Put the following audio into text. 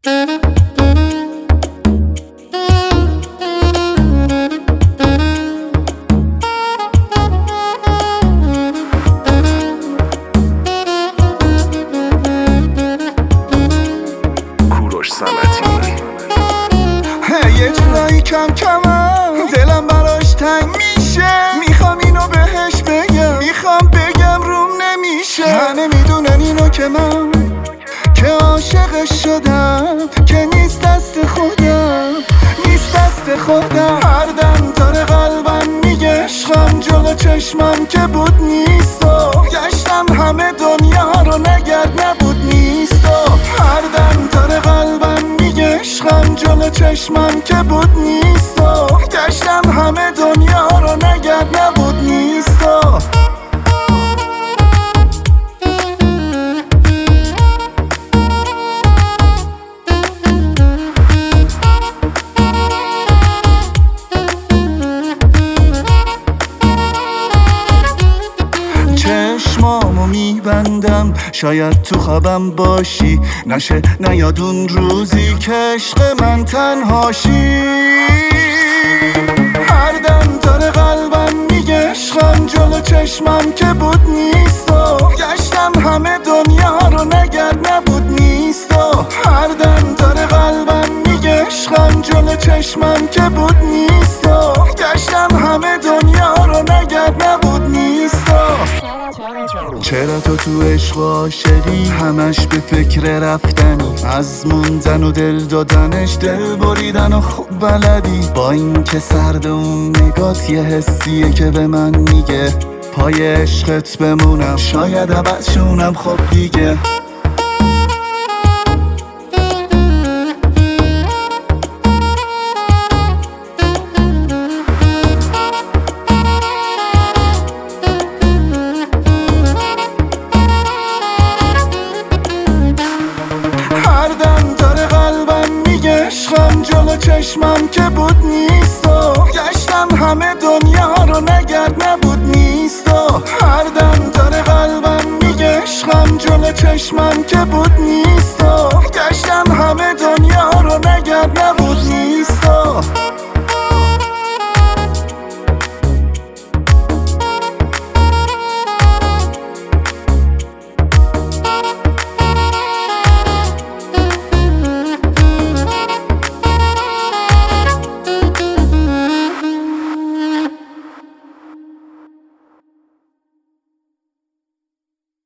یه جورایی کم کمم دلم براش تنگ میشه، میخوام اینو بهش بگم، میخوام بگم روم نمیشه. همه میدونن اینو که من که عاشقش شدم، که نیست دست خودم، نیست دست خودم. هر دم داره قلبم میگه عشقم، جلو چشمم که بود نیست و گشتم همه دنیا رو نگرد نبود نیست و هر دم داره قلبم میگه عشقم، جلو چشمم که بود نیست و گشتم همه دنیا رو نگرد نبود نیست و چشمامو میبندم شاید تو خوابم باشی، نشه نیاد اون روزی که عشق من تنهاشی. هر دم داره قلبم میگه عشقم، جلو چشمم که بود نیست و گشتم همه دنیا رو نگرد نبود نیست و هر دم داره قلبم میگه عشقم، جلو چشمم که بود نیست و گشتم همه دنیا رو نگرد نبود نیست و چرا تو تو عشق و عاشقی همش به فکر رفتنی، از موندن و دل دادنش دل بریدن و خوب بلدی. با این که سرد اون نگات یه حسیه که به من میگه پای عشقت بمونم، شاید عوض شونم خب دیگه. هر دم داره قلبم میگه عشقم، جلو چشمم که بود نیست و گشتم همه دنیا رو نگرد نبود نیست و هر دم داره قلبم میگه عشقم، جلو چشمم که بود نیست و گشتم همه دنیا رو نگرد نبود